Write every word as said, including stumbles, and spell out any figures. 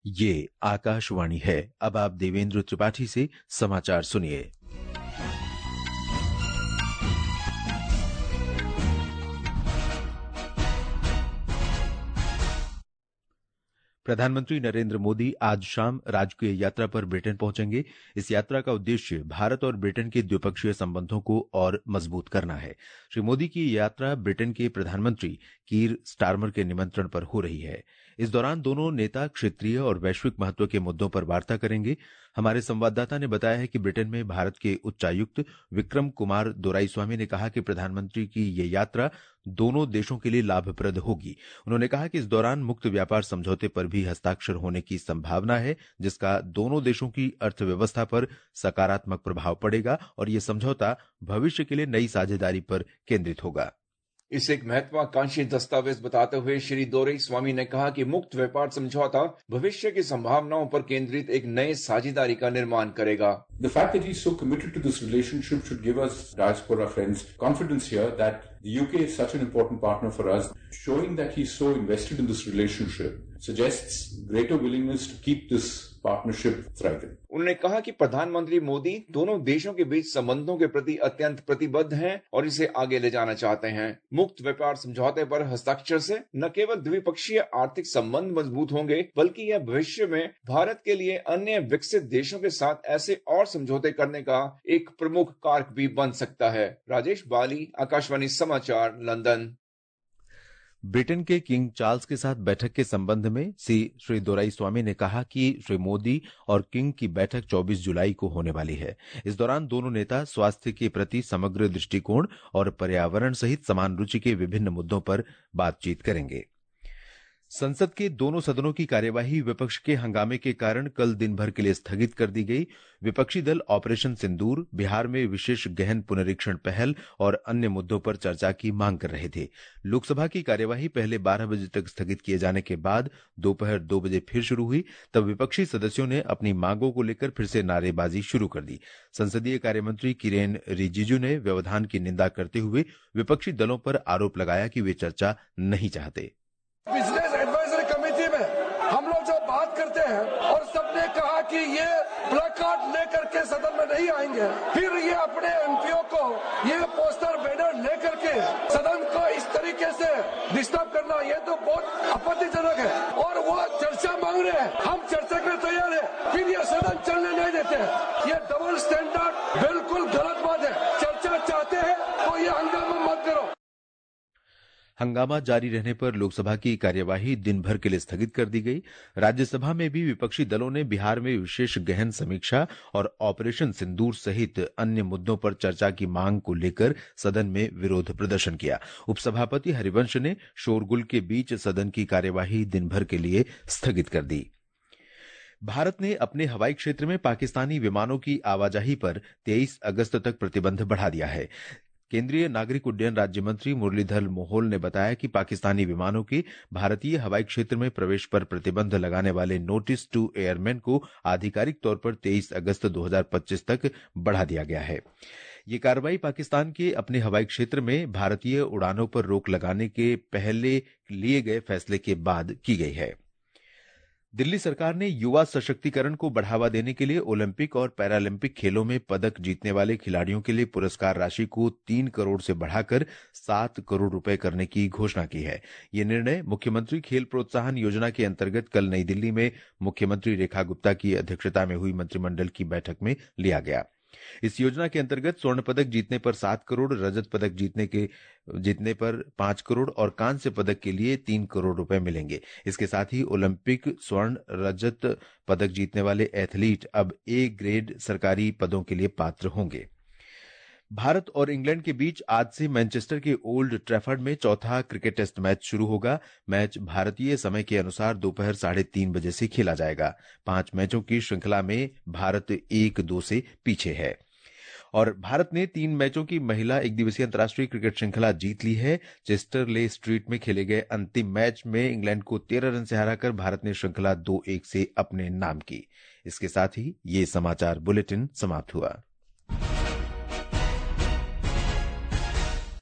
ये आकाशवाणी है। अब आप देवेंद्र त्रिपाठी से समाचार सुनिए। प्रधानमंत्री नरेंद्र मोदी आज शाम राजकीय यात्रा पर ब्रिटेन पहुंचेंगे। इस यात्रा का उद्देश्य भारत और ब्रिटेन के द्विपक्षीय संबंधों को और मजबूत करना है। श्री मोदी की यात्रा ब्रिटेन के प्रधानमंत्री कीर स्टारमर के निमंत्रण पर हो रही है। इस दौरान दोनों नेता क्षेत्रीय और वैश्विक महत्व के मुद्दों पर वार्ता करेंगे। हमारे संवाददाता ने बताया है कि ब्रिटेन में भारत के उच्चायुक्त विक्रम कुमार दोराईस्वामी ने कहा कि प्रधानमंत्री की ये यात्रा दोनों देशों के लिए लाभप्रद होगी। उन्होंने कहा कि इस दौरान मुक्त व्यापार समझौते पर भी हस्ताक्षर होने की संभावना है, जिसका दोनों देशों की अर्थव्यवस्था पर सकारात्मक प्रभाव पड़ेगा और ये समझौता भविष्य के लिए नई साझेदारी पर केंद्रित होगा। इसे एक महत्वाकांक्षी दस्तावेज बताते हुए श्री दोराईस्वामी ने कहा कि मुक्त व्यापार समझौता भविष्य की संभावनाओं पर केंद्रित एक नए साझेदारी का निर्माण करेगा। The fact that he is so committed to this relationship should give us diaspora friends confidence here that the U K is such an important partner for us. Showing that he is so invested in this relationship suggests greater willingness to keep this partnership thriving. उन्होंने कहा कि प्रधानमंत्री मोदी दोनों देशों के बीच संबंधों के प्रति अत्यंत प्रतिबद्ध हैं और इसे आगे ले जाना चाहते हैं। मुक्त व्यापार समझौते पर हस्ताक्षर से न केवल द्विपक्षीय आर्थिक संबंध मजबूत होंगे, बल्कि यह भविष्य में भारत के लिए अन्य विकसित देशों के साथ ऐसे और समझौते करने का एक प्रमुख कारक भी बन सकता है। राजेश बाली, आकाशवाणी समाचार, लंदन। ब्रिटेन के किंग चार्ल्स के साथ बैठक के संबंध में श्री दोराईस्वामी ने कहा कि श्री मोदी और किंग की बैठक चौबीस जुलाई को होने वाली है। इस दौरान दोनों नेता स्वास्थ्य के प्रति समग्र दृष्टिकोण और पर्यावरण सहित समान रुचि के विभिन्न मुद्दों पर बातचीत करेंगे। संसद के दोनों सदनों की कार्यवाही विपक्ष के हंगामे के कारण कल दिन भर के लिए स्थगित कर दी गई। विपक्षी दल ऑपरेशन सिंदूर, बिहार में विशेष गहन पुनरीक्षण पहल और अन्य मुद्दों पर चर्चा की मांग कर रहे थे। लोकसभा की कार्यवाही पहले बारह बजे तक स्थगित किए जाने के बाद दोपहर दो बजे फिर शुरू हुई। तब विपक्षी सदस्यों ने अपनी मांगों को लेकर फिर से नारेबाजी शुरू कर दी। संसदीय कार्यमंत्री किरेन रिजिजू ने व्यवधान की निंदा करते हुए विपक्षी दलों पर आरोप लगाया कि वे चर्चा नहीं चाहते। बिजनेस एडवाइजरी कमेटी में हम लोग जो बात करते हैं और सबने कहा कि ये प्लकार्ड लेकर के सदन में नहीं आएंगे, फिर ये अपने एमपीओ को ये पोस्टर बैनर लेकर के सदन को इस तरीके से डिस्टर्ब करना, ये तो बहुत आपत्तिजनक है और वो चर्चा मांग रहे हैं। हम चर्चा के लिए तैयार है, फिर ये सदन चलने नहीं देते हैं। ये डबल स्टैंडर्ड बिल्कुल गलत बात है। चर्चा चाहते हैं तो ये हंगामा मत करो। हंगामा जारी रहने पर लोकसभा की कार्यवाही दिन भर के लिए स्थगित कर दी गई। राज्यसभा में भी विपक्षी दलों ने बिहार में विशेष गहन समीक्षा और ऑपरेशन सिंदूर सहित अन्य मुद्दों पर चर्चा की मांग को लेकर सदन में विरोध प्रदर्शन किया। उपसभापति हरिवंश ने शोरगुल के बीच सदन की कार्यवाही दिन भर के लिए स्थगित कर दी। भारत ने अपने हवाई क्षेत्र में पाकिस्तानी विमानों की आवाजाही पर तेईस अगस्त तक प्रतिबंध बढ़ा दिया है। केंद्रीय नागरिक उड्डयन राज्य मंत्री मुरलीधर मोहोल ने बताया कि पाकिस्तानी विमानों के भारतीय हवाई क्षेत्र में प्रवेश पर प्रतिबंध लगाने वाले नोटिस टू एयरमैन को आधिकारिक तौर पर तेईस अगस्त दो हज़ार पच्चीस तक बढ़ा दिया गया है। ये कार्रवाई पाकिस्तान के अपने हवाई क्षेत्र में भारतीय उड़ानों पर रोक लगाने के पहले लिए गए फैसले के बाद की गई है। दिल्ली सरकार ने युवा सशक्तिकरण को बढ़ावा देने के लिए ओलंपिक और पैरालंपिक खेलों में पदक जीतने वाले खिलाड़ियों के लिए पुरस्कार राशि को तीन करोड़ से बढ़ाकर सात करोड़ रुपए करने की घोषणा की है। यह निर्णय मुख्यमंत्री खेल प्रोत्साहन योजना के अंतर्गत कल नई दिल्ली में मुख्यमंत्री रेखा गुप्ता की अध्यक्षता में हुई मंत्रिमंडल की बैठक में लिया गया। इस योजना के अंतर्गत स्वर्ण पदक जीतने पर सात करोड़, रजत पदक जीतने के जीतने पर पांच करोड़ और कांस्य पदक के लिए तीन करोड़ रुपए मिलेंगे। इसके साथ ही ओलंपिक स्वर्ण रजत पदक जीतने वाले एथलीट अब ए ग्रेड सरकारी पदों के लिए पात्र होंगे। भारत और इंग्लैंड के बीच आज से मैनचेस्टर के ओल्ड ट्रैफर्ड में चौथा क्रिकेट टेस्ट मैच शुरू होगा। मैच भारतीय समय के अनुसार दोपहर साढ़े तीन बजे से खेला जाएगा। पांच मैचों की श्रृंखला में भारत एक दो से पीछे है और भारत ने तीन मैचों की महिला एक दिवसीय अंतर्राष्ट्रीय क्रिकेट श्रृंखला जीत ली है। चेस्टर ले स्ट्रीट में खेले गए अंतिम मैच में इंग्लैंड को तेरह रन से हराकर भारत ने श्रृंखला दो एक से अपने नाम की। इसके साथ ही ये समाचार बुलेटिन समाप्त हुआ।